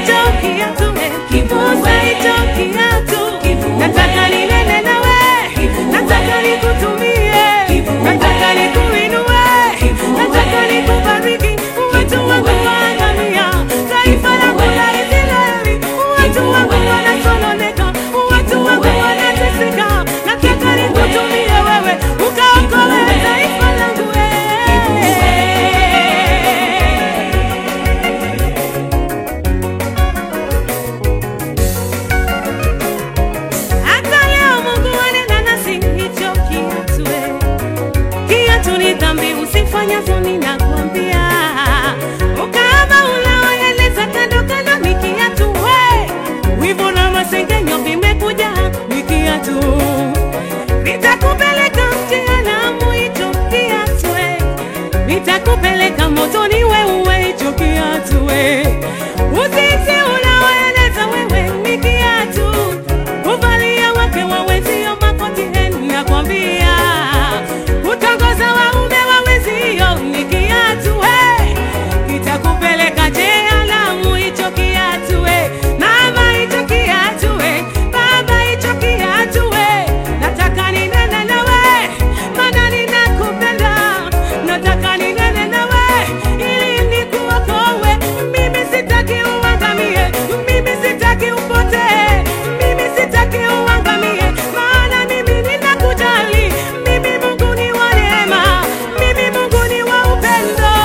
Nitakupeleka motoni wewe hicho kiatu Usiti unaoeleza wewe ni kiatu Uvalia wake wawezio makoti nakwambia Utongoza waume wawezio ni kiatu Nitakupeleka jehanamu hicho kiatu Mama hicho kiatu Baba hicho kiatu Nataka ninene nawe Mana ninakupenda Nataka ninene nawe ili nikuokoe Mimi sitaki uangamie Mimi sitaki upotee Mimi sitaki uangamie Maana mimi ninakujali Mimi Mungu ni wa neema Mimi Mungu ni wa upendo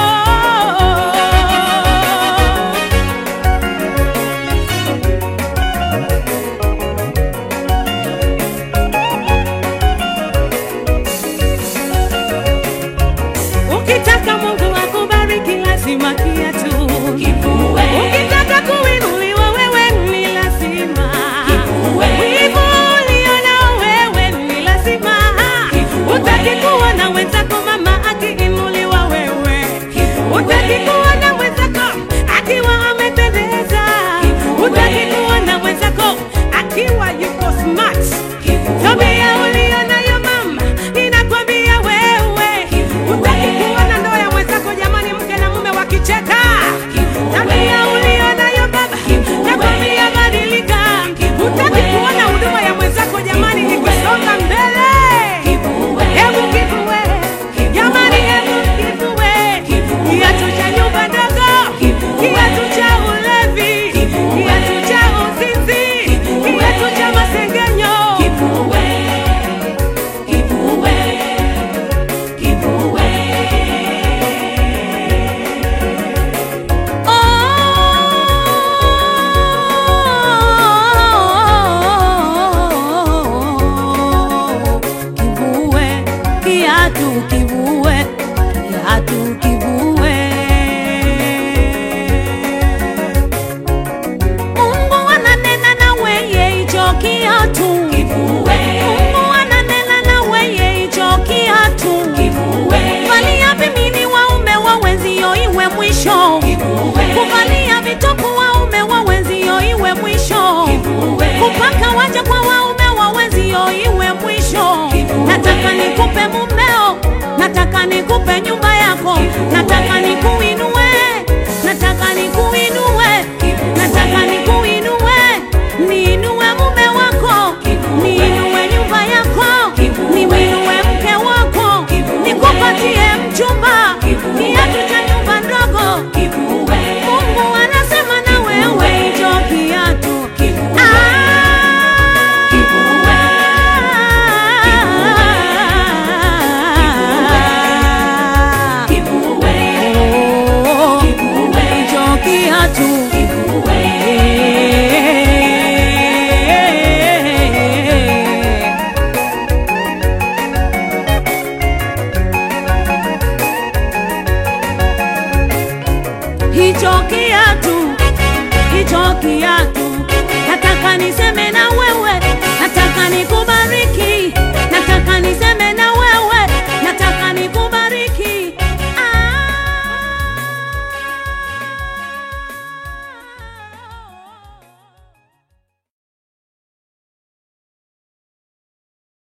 Ukitaka Mungu akubariki lazima kiatu kivue. Ukitaka kuinuliwa wewe ni lazima kivue. Wivu ulionao wewe ni lazima kivue. Utaki kuona wenzako mama akiinuliwa wewe kivue. Utaki kuona wenzako akiwa amependeza kivue. Utaki kuona wenzako akiwa yuko smart kivue. Tabia ulionayo mama ninakwambia wewe kivue. Utaki kuona ndoa ya wenzako jamani mke na mume wakicheka tabia ulionayo baba nakwambia badilika. Utaki kuona huduma ya mwenzako jamani ikisonga mbele hebu kivue jamani hebu kivue kiatu cha nyumba ndogo kiatu cha ulevi kiatu cha uzinzi kiatu cha masengenyo kivue kiatu kivue Mungu ananena na wewe hicho kiatu kivue Mungu ananena na wewe hicho kiatu kivue Valia vimini waume wawezio iwe mwisho kivue Kuvalia vitopu waume wawezio iwe mwisho kivue Kupaka waja kwa waume wawezio iwe mwisho kivue Nataka nikupe mumeo Nataka nikupe nyumba yako